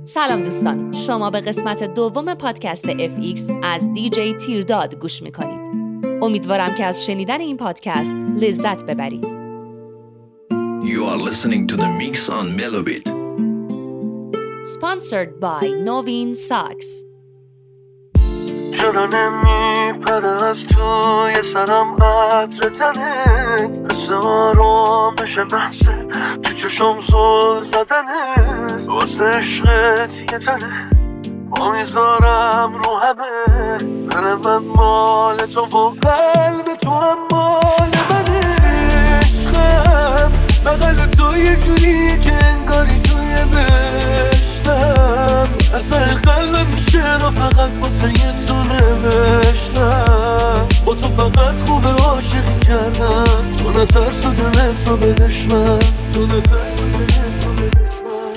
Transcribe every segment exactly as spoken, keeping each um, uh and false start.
سلام دوستان، شما به قسمت دوم پادکست اف ایکس از دی جی تیرداد گوش میکنید. امیدوارم که از شنیدن این پادکست لذت ببرید. You are listening to the mix on Melobit. Sponsored by Novin Socks. چرا نمیپره از توی سرم عطر تنت، حس آرامش محضه تو چشم زل زدنت، واسه عشقت یه تنه با میذارم رو همه، دل من مال تو و قلب تو هم مال منه. عشقم بغل تو یه جوری که انگاری توی بشتم، اصلا قلبم میشه رو فقط واسه یه تو نوشتم. با تو فقط خوبه عاشقی کردم، تو نترس و دلت رو به دشمن، تو نترس و دلت رو به دشمن.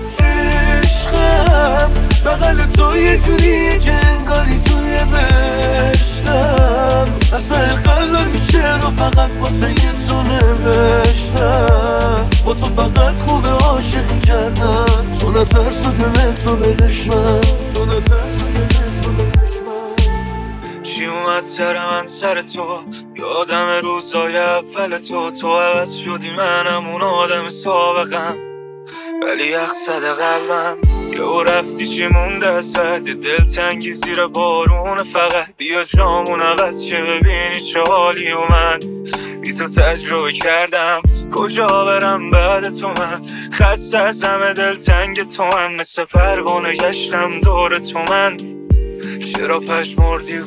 عشقم بغل تو یه جوری که انگاری توی بشتم، اصلا قلبم میشه رو فقط واسه یه تو نوشتم. با تو فقط خوبه عاشقی کردم، تو نترس و دلت رو به دشمن، تو نترس و دلت رو به دشمن. چی اومد سر من سر تو، یادم روزای اول تو، تو عوض شدی منم اون آدم سابقم، ولی یخ زده قلبم. یهو رفتی چی مونده ازت، دل تنگی زیر بارون فقط. بیا جامون عوض که ببینی چه حالی و من بی تو تجربه کردم. کجا برم بعد تو، من خسته از همه دل تنگ تو هم، مثل پروانه گشتم دور تو من. چرا پشمردی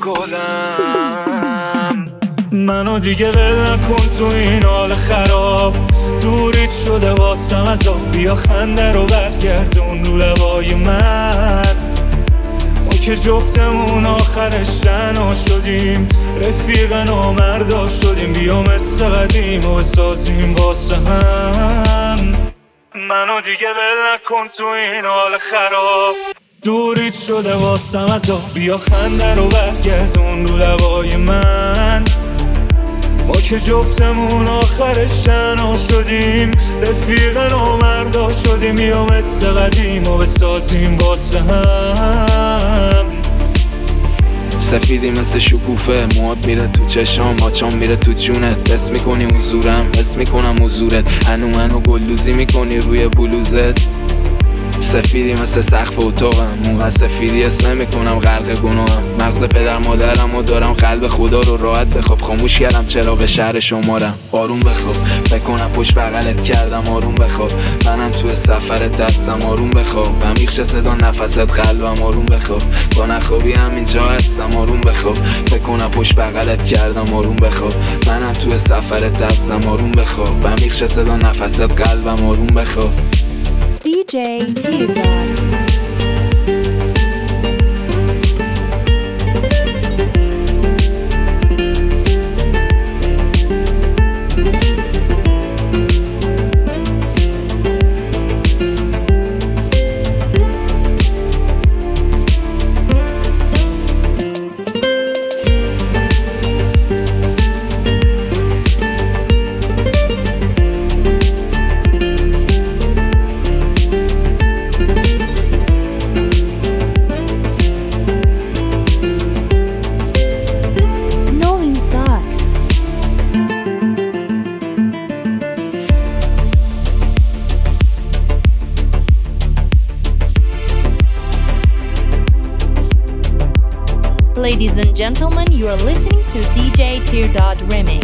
گلم، منو دیگه ول نکن تو این حال خراب، دوریت شده واسم از آب. بیا خنده رو برگردون رو لبای من، ما که جفتمون آخرش تنها شدیم، رفیق نامردا شدیم. بیا مثل قدیم و بسازیم واسه هم، منو دیگه ول نکن تو این حال خراب، دوریت شده واسم از آب. بیا خنده رو برگردون رو لبای من، ما که جفتمون آخرش تنها شدیم، رفیق نامردا شدیم. بیا مثل قدیم و بسازیم واسه هم. سفیدی مثل شکوفه، موات میره تو چشام، ماچام میره تو جونت. حس میکنی حضورم، حس میکنم حضورت، هنو منو گلدوزی میکنی روی بلوزت. سفیدی مثل سقف اتاقم، موقع سفیدی اسم میکنم غرق گناهم. مغز پدر مادرم و دارم، قلب خدا رو راحت بخواب. خاموش کردم چراغ شهر شمارم، آروم بخواب. فکر کنم پشت بغلت کردم، آروم بخواب. منم تو سفرت دستم، آروم بخواب. عمیق شه صدا نفست قلبم، آروم بخواب. با نخوابی همینجا هستم، آروم بخواب. فکر کنم پشت بغلت کردم، آروم بخواب. منم تو سفرت دستم، آروم بخواب. عمیق شه صدا نفست قلبم، آروم بخواب. دی جی تیرداد. Ladies and gentlemen, you are listening to دی جی Teardot Remix.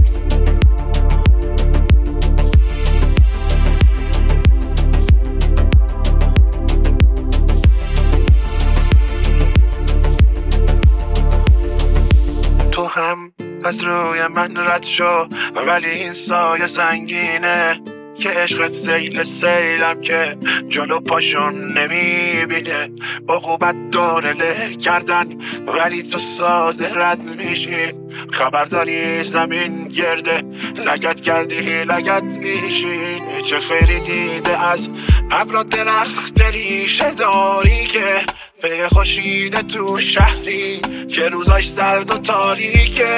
تو هم از روی من رد شو، ولی این سایه سنگینه که عشقت سیل سیلم که جلو پاشون نمیبینه. عقوبت داره له کردن، ولی تو ساده رد میشی. خبرداری زمین گرده، لگت کردی لگت میشی. چه خیلی دیده از ابر درخت ریشه داری که به خورشید تو شهری که روزاش سرد و تاریکه.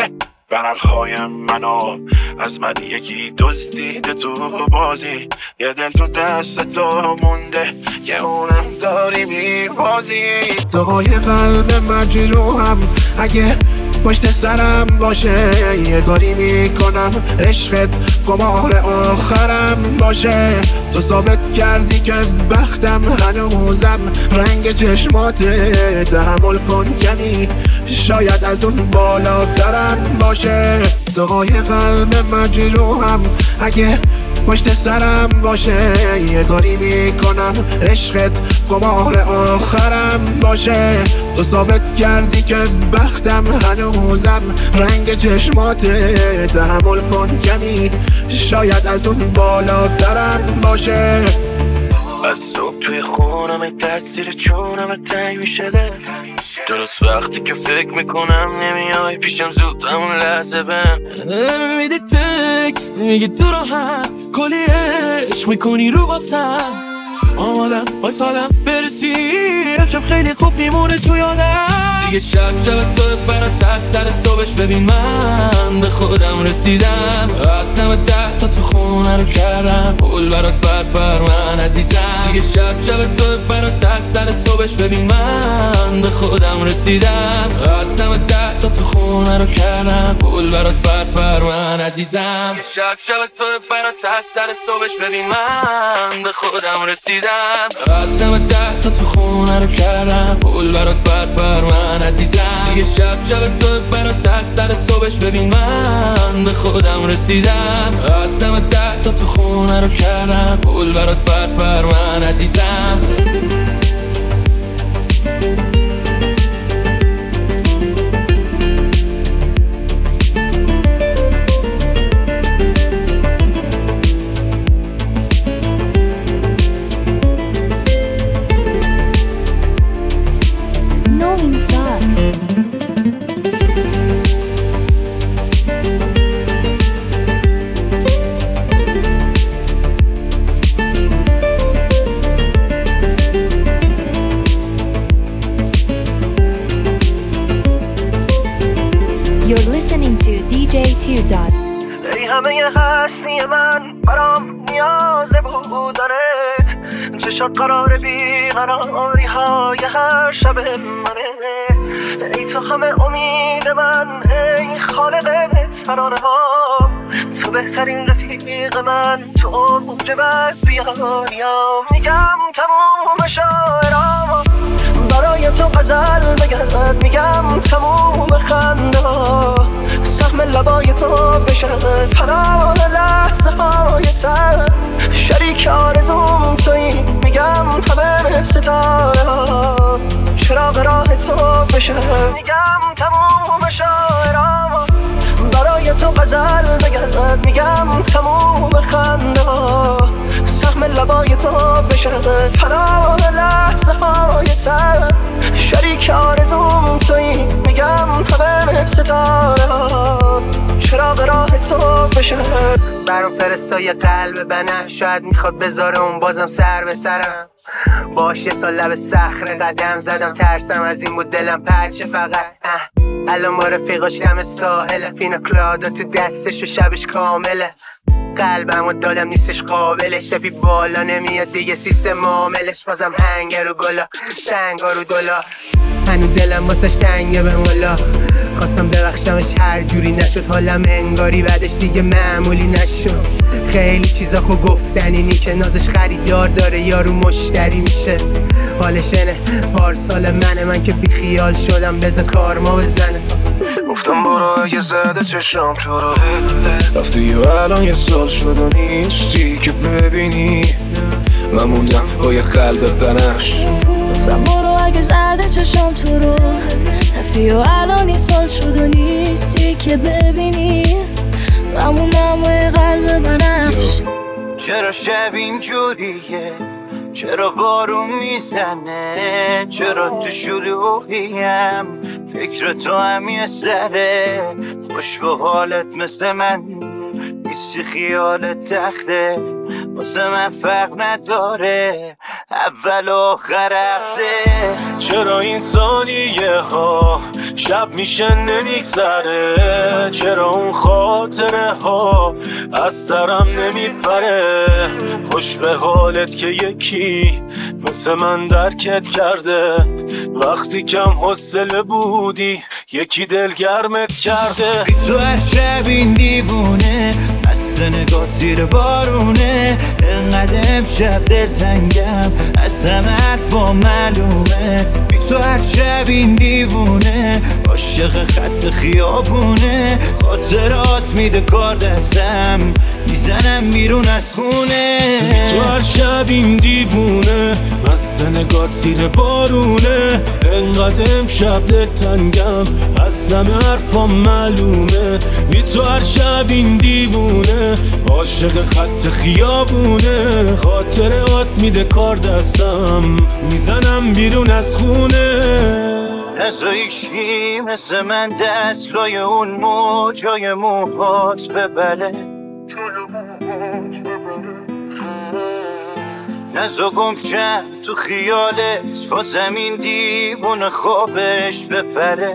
ورقهای منو از من یکی دزدیده تو بازی، یه دل تو دست تو مونده که اونم داری میبازی. دعای قلب مجروحم اگه پشت سرم باشه، یه کاری میکنم عشقت قمار آخرم باشه. تو ثابت کردی که بختم هنوزم رنگ چشماته، تحمل کن کمی شاید از اون بالاترم باشه. دعای قلب مجروحم اگه پشت سرم باشه، یه کاری میکنم عشقت قمار آخرم باشه. تو ثابت کردی که بختم هنوزم رنگ چشماته، تحمل کن کمی شاید از اون بالاترم باشه. از صبح توی خونم تاثیر چونم تنگ میشه ده، درست وقتی که فکر میکنم نمیای پیشم زود همون لحظه بهم میدی تکس میگی تو راحت کلی عشق میکنی رو واسم، آمادم وایسادم برسی امشب خیلی خوب میمونه تو یادم. دیگه شب شب تو برات از سر صبحش ببین من به خودم رسیدم، از نمه ده تا تو خونه رو کردم پول برات بر بر من عزیزم. دیگه شب شب تو برات از سر صبحش ببین من به خودم رسیدم، از نمه ده تا تو خونه رو کردم پول برات بر بر من عزیزم. دیگه شب شب تو برات از سر صبحش ببین من به خودم رسیدم، از نمه ده تا تو خونه رو کردم پول برات بر بر من عزیزم. دیگه شب شب تو برات از سر صبحش ببین من به خودم رسیدم، از نمه ده تا تو خونه رو کردم پول برات بر بر من عزیزم. You're listening to دی جی Teardot. ای همه هستی من برام نیازه بودنت، چشات قرار بیقراری های هر شب منه. ای تو همه امید من، ای خالق ترانه ها، تو بهترین رفیق من، تو اوج بد بیانیام. میگم تموم شاعرام برای تو غزل بگم، میگم تموم خنده ها سهم لبای تو بشن، پناه لحظه های سر شریک آرزوم تویی. میگم همه ستاره ها چراغ راه تو بشن، میگم تموم شاعرام برای تو غزل بگم، میگم تموم خنده ها سهم لبای تو بشن، پناه لحظه های سر شریک آرزوم تویی. میگم همه ستاره ها چراغ راه تو بشن. برام فرستای قلب بنفش، شاید میخواد بذاره اون بازم سر به سرم. باش یه سال لب صخره قدم زدم، ترسم از این بود دلم پرچه فقط. اه الان ما رفیقاش دم ساحله، پینا کلادا تو دستش و شبش کامله. قلبمو دادم نیستش قابلش، سپی بالا نمیاد دیگه سیستم معاملش. بازم هنگر و گلا سنگا رو دلا، هنو دلم واسش تنگه به مولا. خواستم ببخشمش هر جوری نشد، حالم انگاری بعدش دیگه معمولی نشد. خیلی چیزا خو گفتنی که نازش خریدار داره یارو مشتری میشه. حالش اینه پارسال منه، من که بی خیال شدم بذار کار ما بزنه. گفتم برو اگه زده چشم تو رو رفتی و الان یه سال شد و نیستی که ببینی من موندم با یه قلب بنفش. گفتم برو اگه زده چشم تو رو رفتی و الان یه سال شد و نیستی که ببینی من موندم با یه قلب بنفش. چرا شب اینجوریه، چرا بارون میزنه، چرا تو شلوغیم فکر تو هم یه سره. خوش به حالت مثل من نیستی، خیالت تخته واسه من فرق نداره اول و آخر هفته. چرا این ثانیه ها شب میشه نمیگذره، چرا اون خاطره ها از سرم نمیپره. خوش به حالت که یکی مثل من درکت کرده، وقتی کم حوصله بودی یکی دلگرمت کرده. بی تو هر شب این دیوونه بسته نگاه زیر بارونه، انقدر امشب دلتنگم از همه حرفا معلومه. بی تو هر شب این دیوونه عاشق خط خیابونه، خاطرات میده کار دستم میزنم بیرون از خونه. بی تو هر شب این دیوونه بسته نگاه زیر بارونه، انقدر امشب دلتنگم از همه حرفا معلومه. بی تو هر شب این دیوونه عاشق خط خیابونه، خاطرات میده کار دستم میزنم بیرون از خونه. نزا ایشکی مثل من دست لای اون موجای موهات ببره، نزا گمشم تو خیالت با زمین دیوونه خوابش بپره.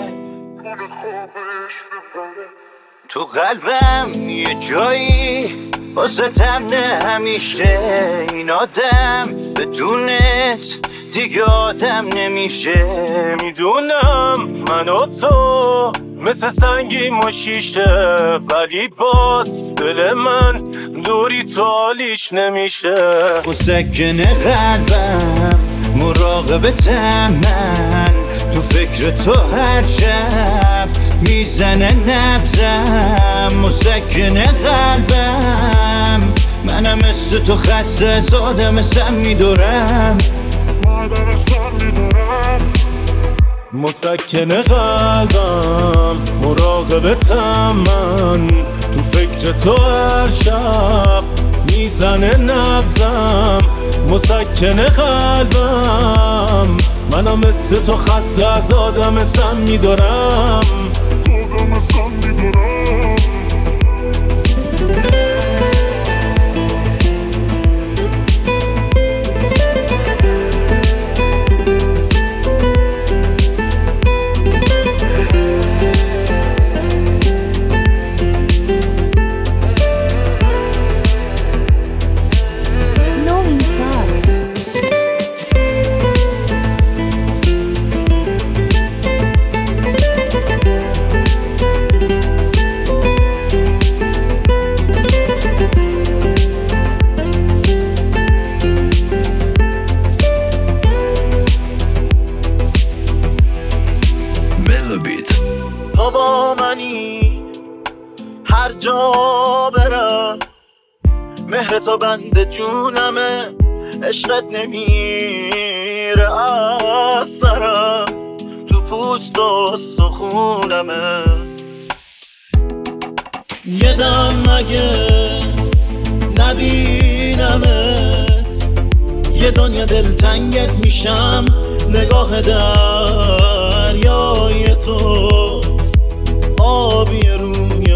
تو قلبم یه جایی واسه تمنه همیشه، این آدم بدونت دیگه آدم نمیشه. میدونم من و تو مثل سنگیم و شیشه، ولی باز دل من دوری تو حالیش نمیشه. مسکن قلبم مراقبتم من، تو فکر تو هر شب میزنه نبزم. مسکن قلبم منم مثل تو خسته از آدم سم میدورم. مسکن قلبم مراقبتم من، تو فکر تو هر شب میزنه نبزم. مسکن قلبم منم مثل تو خسته از آدم سم میدارم. تو با منی هر جا برم، مهر تو بند جونمه، عشقت نمیره از سرم، تو پوست و استخونمه. یه دم مگه نبینمت، یه دنیا دلتنگت میشم، نگاه دریای تو آبی روی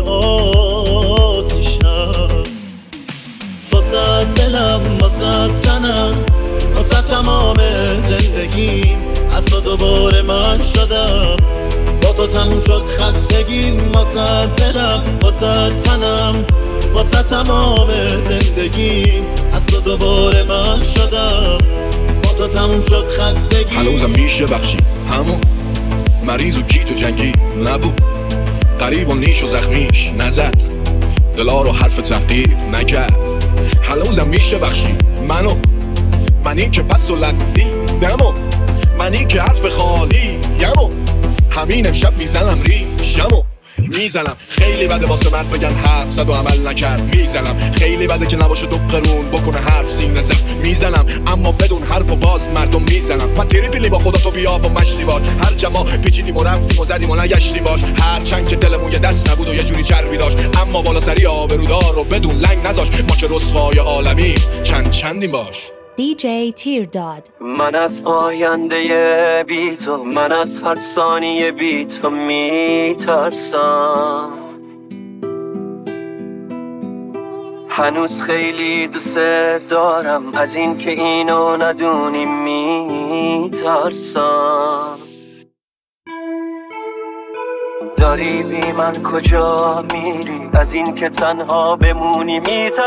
آتیشم. واسه دلم واسه تنم واسه تمام زندگیم، از تو دوباره من شدم، با تو تموم شد خستگیم. واسه دلم واسه تنم واسه تمام زندگیم، از تو دوباره من شدم، با تو تموم شد خستگی. هنوزم میشه بخشی همون مریض و کیت و جنگی نبود، قریب و نیش و زخمیش نزد، دلا رو حرف تحقیر نکرد. هنوزم میشه بخشی منو، منی که پس و لغزیدم و منی که حرف خالی یمو، همین امشب میزنم ریشمو میزنم. خیلی بده واسه مرد بگن حرف زد و عمل نکرد، میزنم. خیلی بده که نباشه دو قرون بکنه حرف سینه زفت، میزنم. اما بدون حرف و باز مردم میزنم. پتیری پیلی با خدا تو بیا و مشتی باش، هر جا پیچیدیم و رفتیم و زدیم و نگشتی باش، هر چند که دلمون یه دست نبود و یه جوری چربی داشت، اما بالا سری آبرودار و بدون لنگ نذاش. ما که رسوای عالمی چند چندیم باش. دی جی تیرداد. من از آینده بی تو، من از هر ثانیه بی تو میترسم. هنوز خیلی دوست دارم، از این که اینو ندونی میترسم. داری بی من کجا میری؟ از این که تنها بمونی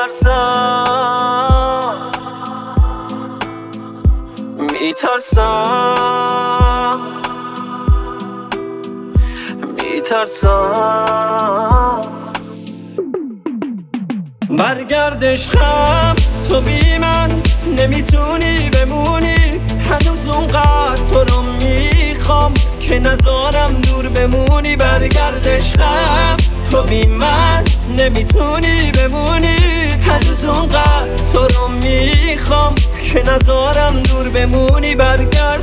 میترسم میترسم میترسم برگرد عشقم، تو بی من نمیتونی بمونی. هنوز اونقدر تو رو میخوام که نذارم دور بمونی. برگرد عشقم، تو بی من نمیتونی بمونی. هنوز اونقدر تو رو میخوام که نذارم دور بمونی. برگرد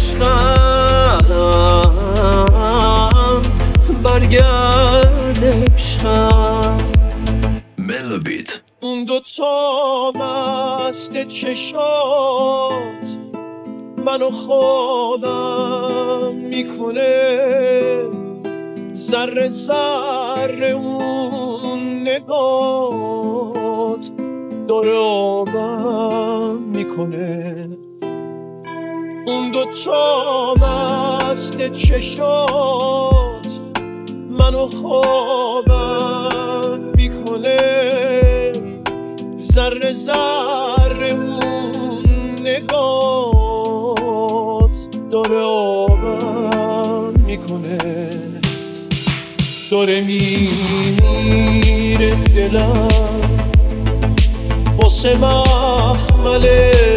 عشقم، برگرد عشقم. Melobit. اون دو تا مست چشات منو خوابم میکنه، ذره ذره اون نگات داره آبم میکنه. اون دو تا مست چشات منو خوابم میکنه، ذره ذره اون نگات داره آبم میکنه. داره میمیره دلم واسه مخمل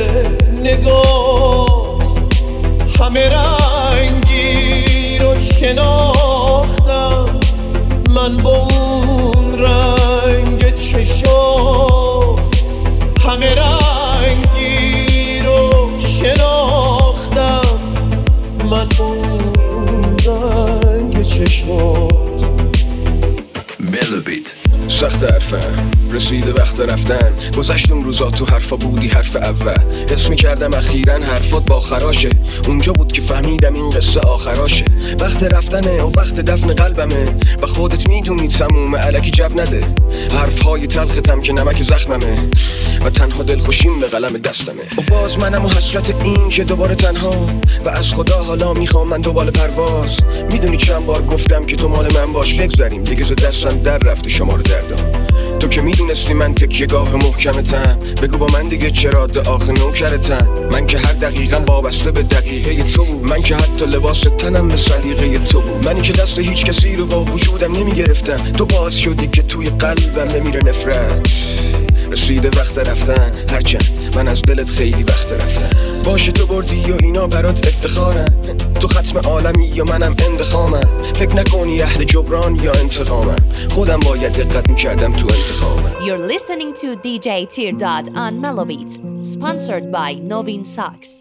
نگاه، همه رنگی رو شناختم من با اون رنگ چشات. همه رنگی رو شناختم من با اون رنگ چشات. Melobit. سخت حرفم رسیده وقت رفتن، گذشتم روزا تو حرفا بودی حرف اول. حس میکردم اخیراً حرفات با خراشه، اونجا بود که فهمیدم این قصه آخراشه. وقت رفتنه و وقت دفن قلبمه، و خودت میدونی تمومه الکی جو نده. حرفهای تلختم که نمک زخممه، و تنها دلخوشیم به قلم دستمه. و باز منم و حسرت این که دوباره تنها، و از خدا حالا میخوام من دوباره پرواز. میدونی چند بار گفتم که تو مال من باش، بگذاریم دیگه ز دستم در رفته شمار دردم. تو که میدونستی من تکیه گاه محکمتم، بگو با من دیگه چرا آخه نوکرتم. من که هر دقیقم وابسته به دقیقه تو بود، من که حتی لباس تنم به سلیقه تو بود. منی که دست هیچ کسی رو با وجودم نمیگرفتم، تو باعث شدی که توی قلبم بمیره نفرت. رسیده وقت رفتن، هرچند من از دلت خیلی وقت رفتم. باشه تو بردی و اینا برات افتخارم، تو ختم عالمی یا منم اندخامم. فکر نکنی اهل جبران یا انتقامم، خودم باید دقت میکردم تو انتخابم. You're listening to دی جی Teardot on Melobit, sponsored by Novin Socks.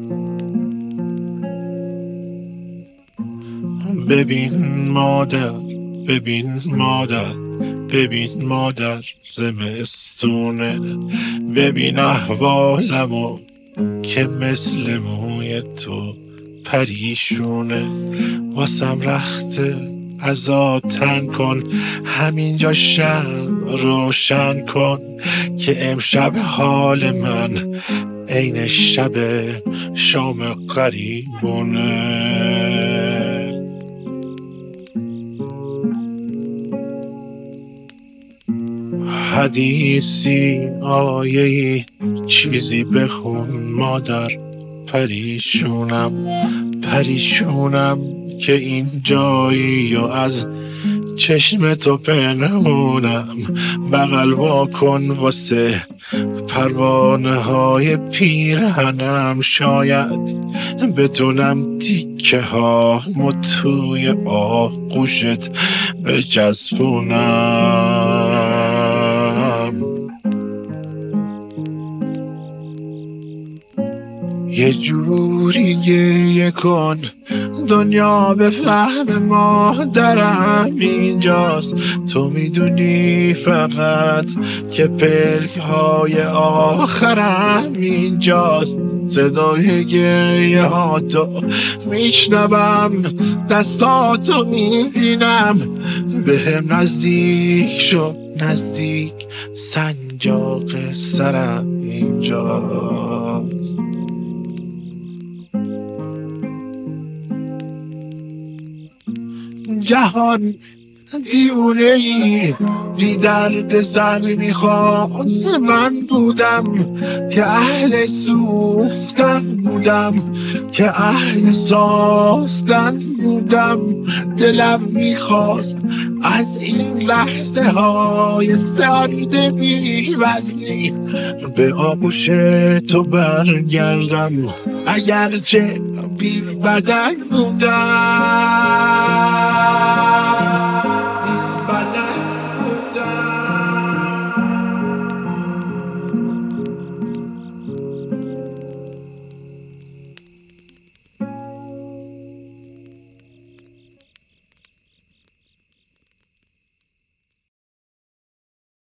ببین مادر، ببین مادر، ببین مادر زمستونه. ببین احوالمو که مثل موی تو پریشونه. واسم رخته عزا تن کن، همینجا شم روشن کن که امشب حال من عین شب شام قریبونه. حدیثی آیه‌ای چیزی بخون مادر، پریشونم پریشونم که این جایی و از چشم تو پنهونم. بغل وا کن واسه پروانه های پیرهنم، شاید بتونم تیکه ها مو توی آغوشت بچسبونم. یه جوری گریه کن دنیا به فهم مادرم اینجاست. تو میدونی فقط که پلک های آخرم اینجاست. صدای گریه ها تو میشنوم، دستاتو میبینم. به هم نزدیک شو نزدیک، سنجاق سرم اینجاست. جهان دیونه ای بی درد سر میخواست. من بودم که اهل سوختن بودم، که اهل ساختن بودم. دلم میخواست از این لحظه های سرد بی وزنی به آغوش تو برگردم، اگرچه بی بدن بودم.